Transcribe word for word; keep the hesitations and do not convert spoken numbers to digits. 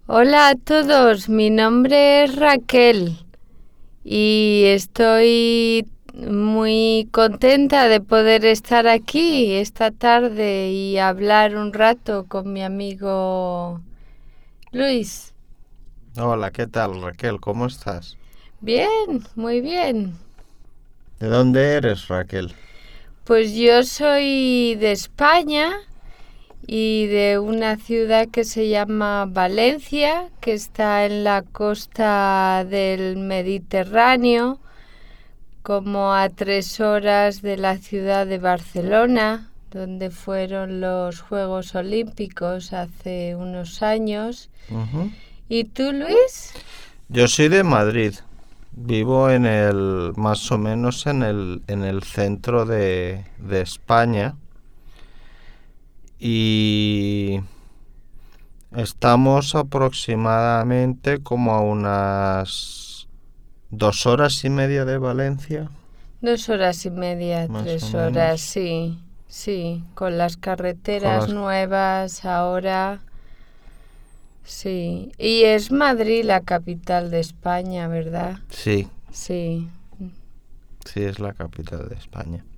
Hola a todos, mi nombre es Raquel y estoy muy contenta de poder estar aquí esta tarde y hablar un rato con mi amigo Luis. Hola, ¿qué tal, Raquel? ¿Cómo estás? Bien, muy bien. ¿De dónde eres, Raquel? Pues yo soy de España y de una ciudad que se llama Valencia, que está en la costa del Mediterráneo, como a tres horas de la ciudad de Barcelona, donde fueron los Juegos Olímpicos hace unos años. Ujú. ¿Y tú, Luis? Yo soy de Madrid. Vivo en el, más o menos en el, en el centro de, de España y estamos aproximadamente como a unas dos horas y media de Valencia, Dos horas y media, más o tres horas, menos, sí, sí, con las con carreteras las... nuevas ahora, sí. Y es Madrid la capital de España, ¿verdad? Sí, Sí. sí, es la capital de España.